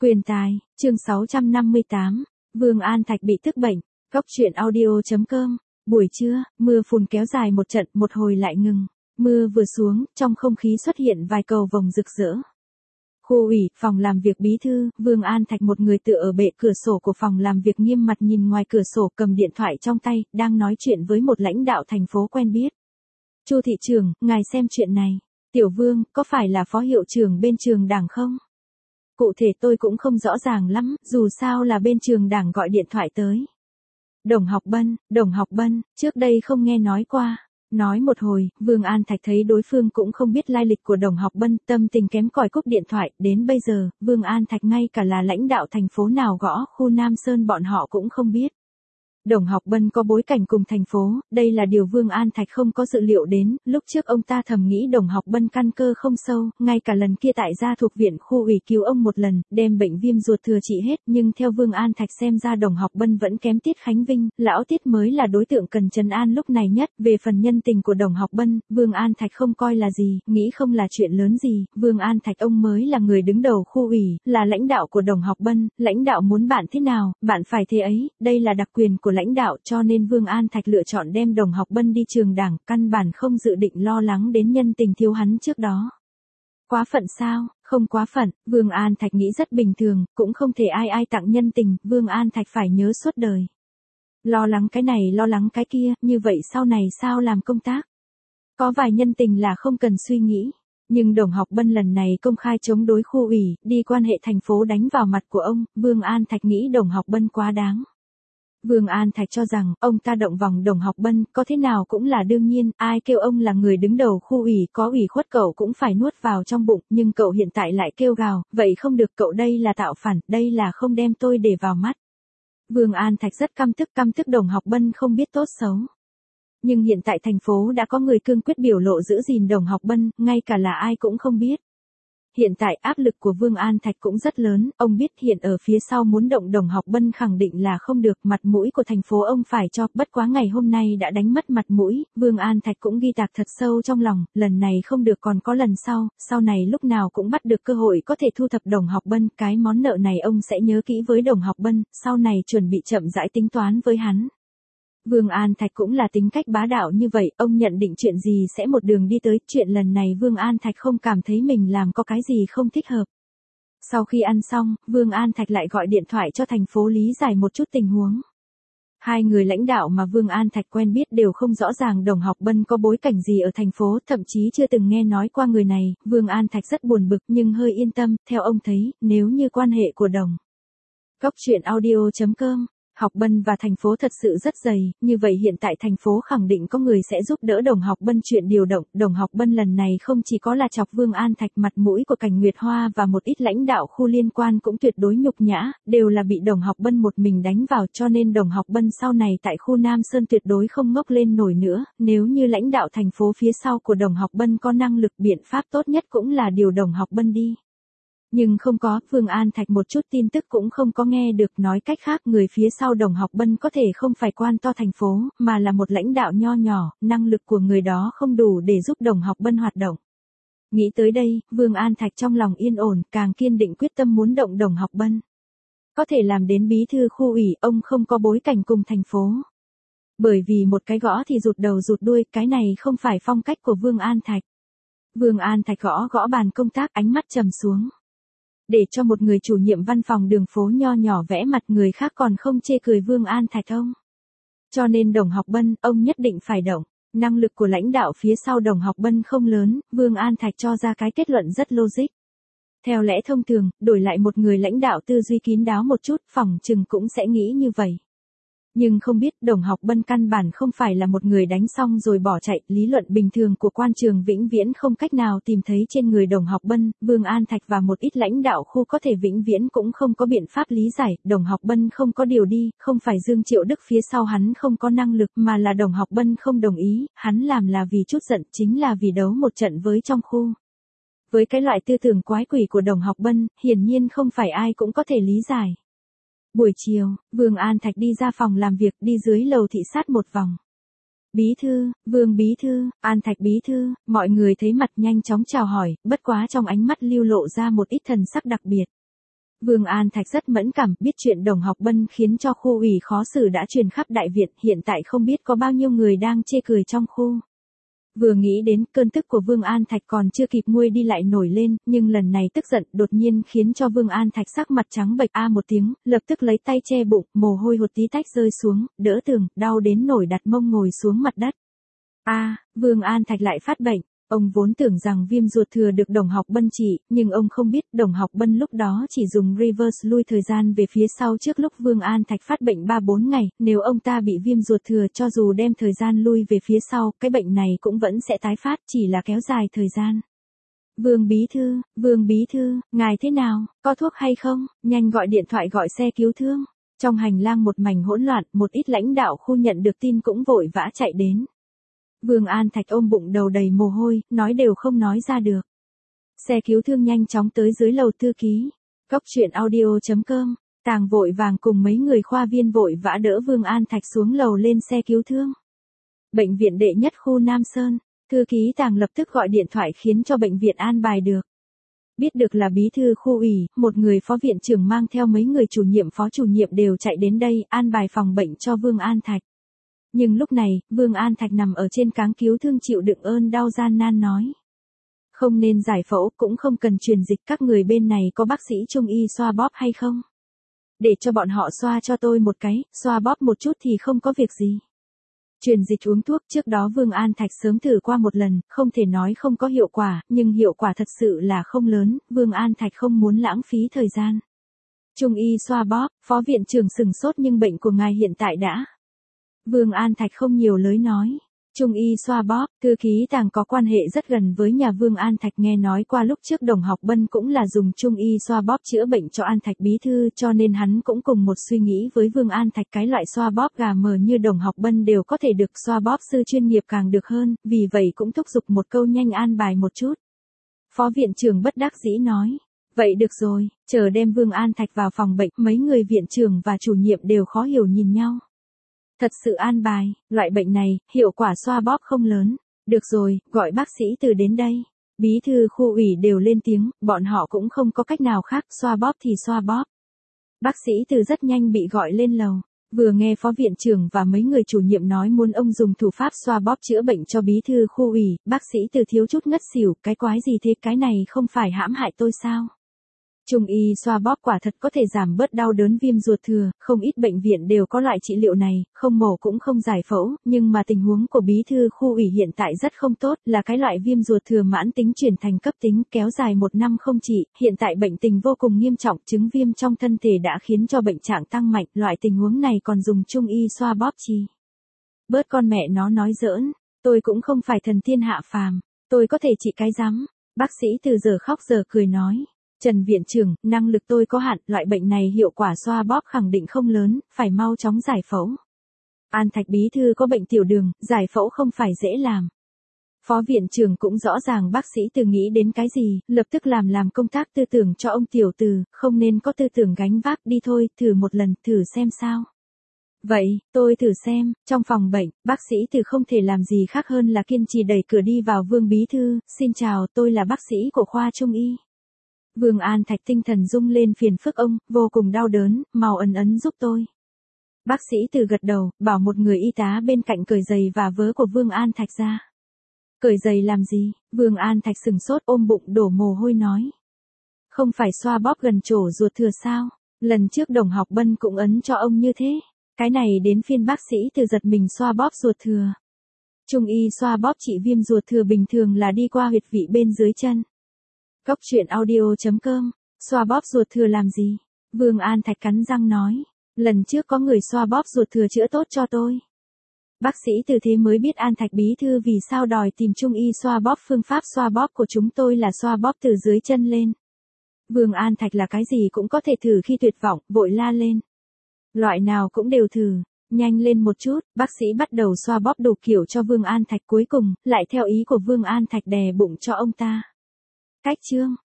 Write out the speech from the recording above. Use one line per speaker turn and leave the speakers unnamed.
Quyền tài, chương 658, Vương An Thạch bị tức bệnh, Góc truyện audio.com, buổi trưa, mưa phùn kéo dài một trận, một hồi lại ngừng. Mưa vừa xuống, trong không khí xuất hiện vài cầu vồng rực rỡ. Khu ủy, phòng làm việc bí thư, Vương An Thạch một người tựa ở bệ cửa sổ của phòng làm việc nghiêm mặt nhìn ngoài cửa sổ cầm điện thoại trong tay, đang nói chuyện với một lãnh đạo thành phố quen biết. Chu thị trưởng, ngài xem chuyện này. Tiểu Vương, có phải là phó hiệu trưởng bên trường đảng không? Cụ thể tôi cũng không rõ ràng lắm, dù sao là bên trường đảng gọi điện thoại tới. Đồng Học Bân, trước đây không nghe nói qua. Nói một hồi, Vương An Thạch thấy đối phương cũng không biết lai lịch của Đồng Học Bân, tâm tình kém cỏi cúp điện thoại, đến bây giờ, Vương An Thạch ngay cả là lãnh đạo thành phố nào gõ khu Nam Sơn bọn họ cũng không biết. Đồng Học Bân có bối cảnh cùng thành phố, đây là điều Vương An Thạch không có dự liệu đến, lúc trước ông ta thầm nghĩ Đồng Học Bân căn cơ không sâu, ngay cả lần kia tại gia thuộc viện khu ủy cứu ông một lần, đem bệnh viêm ruột thừa trị hết, nhưng theo Vương An Thạch xem ra Đồng Học Bân vẫn kém Tiết Khánh Vinh, lão Tiết mới là đối tượng cần trấn an lúc này nhất, về phần nhân tình của Đồng Học Bân, Vương An Thạch không coi là gì, nghĩ không là chuyện lớn gì, Vương An Thạch ông mới là người đứng đầu khu ủy, là lãnh đạo của Đồng Học Bân, lãnh đạo muốn bạn thế nào, bạn phải thế ấy, đây là đặc quyền của lãnh đạo, cho nên Vương An Thạch lựa chọn đem Đồng Học Bân đi trường đảng, căn bản không dự định lo lắng đến nhân tình thiếu hắn trước đó. Quá phận sao? Không quá phận, Vương An Thạch nghĩ rất bình thường, cũng không thể ai tặng nhân tình, Vương An Thạch phải nhớ suốt đời. Lo lắng cái này lo lắng cái kia, như vậy sau này sao làm công tác? Có vài nhân tình là không cần suy nghĩ. Nhưng Đồng Học Bân lần này công khai chống đối khu ủy, đi quan hệ thành phố đánh vào mặt của ông, Vương An Thạch nghĩ Đồng Học Bân quá đáng. Vương An Thạch cho rằng, ông ta động vòng Đồng Học Bân, có thế nào cũng là đương nhiên, ai kêu ông là người đứng đầu khu ủy, có ủy khuất cậu cũng phải nuốt vào trong bụng, nhưng cậu hiện tại lại kêu gào, vậy không được, cậu đây là tạo phản, đây là không đem tôi để vào mắt. Vương An Thạch rất căm tức Đồng Học Bân không biết tốt xấu. Nhưng hiện tại thành phố đã có người cương quyết biểu lộ giữ gìn Đồng Học Bân, ngay cả là ai cũng không biết. Hiện tại áp lực của Vương An Thạch cũng rất lớn, ông biết hiện ở phía sau muốn động Đồng Học Bân khẳng định là không được, mặt mũi của thành phố ông phải cho, bất quá ngày hôm nay đã đánh mất mặt mũi, Vương An Thạch cũng ghi tạc thật sâu trong lòng, lần này không được còn có lần sau này lúc nào cũng bắt được cơ hội có thể thu thập Đồng Học Bân, cái món nợ này ông sẽ nhớ kỹ với Đồng Học Bân, sau này chuẩn bị chậm rãi tính toán với hắn. Vương An Thạch cũng là tính cách bá đạo như vậy, ông nhận định chuyện gì sẽ một đường đi tới, chuyện lần này Vương An Thạch không cảm thấy mình làm có cái gì không thích hợp. Sau khi ăn xong, Vương An Thạch lại gọi điện thoại cho thành phố lý giải một chút tình huống. Hai người lãnh đạo mà Vương An Thạch quen biết đều không rõ ràng Đồng Học Bân có bối cảnh gì ở thành phố, thậm chí chưa từng nghe nói qua người này, Vương An Thạch rất buồn bực nhưng hơi yên tâm, theo ông thấy, nếu như quan hệ của Góc truyện audio.com Học Bân và thành phố thật sự rất dày, như vậy hiện tại thành phố khẳng định có người sẽ giúp đỡ Đồng Học Bân chuyện điều động, Đồng Học Bân lần này không chỉ có là chọc Vương An Thạch, mặt mũi của Cảnh Nguyệt Hoa và một ít lãnh đạo khu liên quan cũng tuyệt đối nhục nhã, đều là bị Đồng Học Bân một mình đánh vào, cho nên Đồng Học Bân sau này tại khu Nam Sơn tuyệt đối không ngóc lên nổi nữa, nếu như lãnh đạo thành phố phía sau của Đồng Học Bân có năng lực, biện pháp tốt nhất cũng là điều Đồng Học Bân đi. Nhưng không có, Vương An Thạch một chút tin tức cũng không có nghe được, nói cách khác người phía sau Đồng Học Bân có thể không phải quan to thành phố, mà là một lãnh đạo nho nhỏ, năng lực của người đó không đủ để giúp Đồng Học Bân hoạt động. Nghĩ tới đây, Vương An Thạch trong lòng yên ổn, càng kiên định quyết tâm muốn động Đồng Học Bân. Có thể làm đến bí thư khu ủy, ông không có bối cảnh cùng thành phố. Bởi vì một cái gõ thì rụt đầu rụt đuôi, cái này không phải phong cách của Vương An Thạch. Vương An Thạch gõ bàn công tác, ánh mắt trầm xuống. Để cho một người chủ nhiệm văn phòng đường phố nho nhỏ vẽ mặt người khác còn không chê cười Vương An Thạch ông. Cho nên Đồng Học Bân, ông nhất định phải động. Năng lực của lãnh đạo phía sau Đồng Học Bân không lớn, Vương An Thạch cho ra cái kết luận rất logic. Theo lẽ thông thường, đổi lại một người lãnh đạo tư duy kín đáo một chút, phỏng chừng cũng sẽ nghĩ như vậy. Nhưng không biết, Đồng Học Bân căn bản không phải là một người đánh xong rồi bỏ chạy, lý luận bình thường của quan trường vĩnh viễn không cách nào tìm thấy trên người Đồng Học Bân, Vương An Thạch và một ít lãnh đạo khu có thể vĩnh viễn cũng không có biện pháp lý giải, Đồng Học Bân không có điều đi, không phải Dương Triệu Đức phía sau hắn không có năng lực mà là Đồng Học Bân không đồng ý, hắn làm là vì chút giận, chính là vì đấu một trận với trong khu. Với cái loại tư tưởng quái quỷ của Đồng Học Bân, hiển nhiên không phải ai cũng có thể lý giải. Buổi chiều, Vương An Thạch đi ra phòng làm việc, đi dưới lầu thị sát một vòng. Bí thư, Vương bí thư, An Thạch bí thư, mọi người thấy mặt nhanh chóng chào hỏi, bất quá trong ánh mắt lưu lộ ra một ít thần sắc đặc biệt. Vương An Thạch rất mẫn cảm, biết chuyện Đồng Học Bân khiến cho khu ủy khó xử đã truyền khắp đại viện, hiện tại không biết có bao nhiêu người đang chê cười trong khu. Vừa nghĩ đến cơn tức của Vương An Thạch còn chưa kịp nguôi đi lại nổi lên, nhưng lần này tức giận đột nhiên khiến cho Vương An Thạch sắc mặt trắng bệch một tiếng, lập tức lấy tay che bụng, mồ hôi hột tí tách rơi xuống, đỡ tường, đau đến nổi đặt mông ngồi xuống mặt đất. Vương An Thạch lại phát bệnh. Ông vốn tưởng rằng viêm ruột thừa được Đồng Học Bân trị, nhưng ông không biết Đồng Học Bân lúc đó chỉ dùng reverse lui thời gian về phía sau trước lúc Vương An Thạch phát bệnh 3-4 ngày, nếu ông ta bị viêm ruột thừa cho dù đem thời gian lui về phía sau, cái bệnh này cũng vẫn sẽ tái phát, chỉ là kéo dài thời gian. Vương Bí Thư, ngài thế nào, có thuốc hay không, nhanh gọi điện thoại gọi xe cứu thương. Trong hành lang một mảnh hỗn loạn, một ít lãnh đạo khu nhận được tin cũng vội vã chạy đến. Vương An Thạch ôm bụng đầu đầy mồ hôi, nói đều không nói ra được. Xe cứu thương nhanh chóng tới dưới lầu thư ký. Cốc truyện audio.com, Tàng vội vàng cùng mấy người khoa viên vội vã đỡ Vương An Thạch xuống lầu lên xe cứu thương. Bệnh viện đệ nhất khu Nam Sơn, thư ký Tàng lập tức gọi điện thoại khiến cho bệnh viện an bài được. Biết được là bí thư khu ủy, một người phó viện trưởng mang theo mấy người chủ nhiệm phó chủ nhiệm đều chạy đến đây, an bài phòng bệnh cho Vương An Thạch. Nhưng lúc này, Vương An Thạch nằm ở trên cáng cứu thương chịu đựng ơn đau gian nan nói. Không nên giải phẫu, cũng không cần truyền dịch, các người bên này có bác sĩ trung y xoa bóp hay không? Để cho bọn họ xoa cho tôi một cái, xoa bóp một chút thì không có việc gì. Truyền dịch uống thuốc trước đó Vương An Thạch sớm thử qua một lần, không thể nói không có hiệu quả, nhưng hiệu quả thật sự là không lớn, Vương An Thạch không muốn lãng phí thời gian. Trung y xoa bóp, phó viện trưởng sừng sốt nhưng bệnh của ngài hiện tại đã. Vương An Thạch không nhiều lời nói. Trung y xoa bóp, thư ký Tàng có quan hệ rất gần với nhà Vương An Thạch, nghe nói qua lúc trước Đồng Học Bân cũng là dùng trung y xoa bóp chữa bệnh cho An Thạch bí thư, cho nên hắn cũng cùng một suy nghĩ với Vương An Thạch, cái loại xoa bóp gà mờ như Đồng Học Bân đều có thể được, xoa bóp sư chuyên nghiệp càng được hơn, vì vậy cũng thúc giục một câu nhanh an bài một chút. Phó viện trưởng bất đắc dĩ nói, vậy được rồi, chờ đem Vương An Thạch vào phòng bệnh, mấy người viện trưởng và chủ nhiệm đều khó hiểu nhìn nhau. Thật sự an bài, loại bệnh này, hiệu quả xoa bóp không lớn. Được rồi, gọi bác sĩ Từ đến đây. Bí thư khu ủy đều lên tiếng, bọn họ cũng không có cách nào khác, xoa bóp thì xoa bóp. Bác sĩ Từ rất nhanh bị gọi lên lầu. Vừa nghe phó viện trưởng và mấy người chủ nhiệm nói muốn ông dùng thủ pháp xoa bóp chữa bệnh cho bí thư khu ủy, bác sĩ Từ thiếu chút ngất xỉu, cái quái gì thế, cái này không phải hãm hại tôi sao? Trung y xoa bóp quả thật có thể giảm bớt đau đớn viêm ruột thừa, không ít bệnh viện đều có loại trị liệu này, không mổ cũng không giải phẫu, nhưng mà tình huống của bí thư khu ủy hiện tại rất không tốt, là cái loại viêm ruột thừa mãn tính chuyển thành cấp tính, kéo dài 1 năm không trị, hiện tại bệnh tình vô cùng nghiêm trọng, chứng viêm trong thân thể đã khiến cho bệnh trạng tăng mạnh, loại tình huống này còn dùng trung y xoa bóp chi. Bớt con mẹ nó nói giỡn, tôi cũng không phải thần thiên hạ phàm, tôi có thể trị cái rắm, bác sĩ Từ giờ khóc giờ cười nói. Trần viện trưởng, năng lực tôi có hạn, loại bệnh này hiệu quả xoa bóp khẳng định không lớn, phải mau chóng giải phẫu. An Thạch bí thư có bệnh tiểu đường, giải phẫu không phải dễ làm. Phó viện trưởng cũng rõ ràng bác sĩ Từ nghĩ đến cái gì, lập tức làm công tác tư tưởng cho ông tiểu Từ, không nên có tư tưởng gánh vác, đi thôi, thử một lần, thử xem sao. Vậy, tôi thử xem, trong phòng bệnh, bác sĩ Từ không thể làm gì khác hơn là kiên trì đẩy cửa đi vào Vương bí thư, xin chào, tôi là bác sĩ của khoa Trung y. Vương An Thạch tinh thần rung lên, phiền phức ông, vô cùng đau đớn, mau ấn giúp tôi. Bác sĩ Từ gật đầu, bảo một người y tá bên cạnh cởi giày và vớ của Vương An Thạch ra. Cởi giày làm gì? Vương An Thạch sừng sốt ôm bụng đổ mồ hôi nói. Không phải xoa bóp gần chỗ ruột thừa sao? Lần trước Đồng Học Bân cũng ấn cho ông như thế. Cái này đến phiên bác sĩ Từ giật mình xoa bóp ruột thừa. Trung y xoa bóp trị viêm ruột thừa bình thường là đi qua huyệt vị bên dưới chân. Cốc truyện audio.com, xoa bóp ruột thừa làm gì? Vương An Thạch cắn răng nói, lần trước có người xoa bóp ruột thừa chữa tốt cho tôi. Bác sĩ Từ thế mới biết An Thạch bí thư vì sao đòi tìm trung y xoa bóp, phương pháp xoa bóp của chúng tôi là xoa bóp từ dưới chân lên. Vương An Thạch là cái gì cũng có thể thử khi tuyệt vọng, vội la lên. Loại nào cũng đều thử, nhanh lên một chút, bác sĩ bắt đầu xoa bóp đủ kiểu cho Vương An Thạch, cuối cùng, lại theo ý của Vương An Thạch đè bụng cho ông ta. Cách chương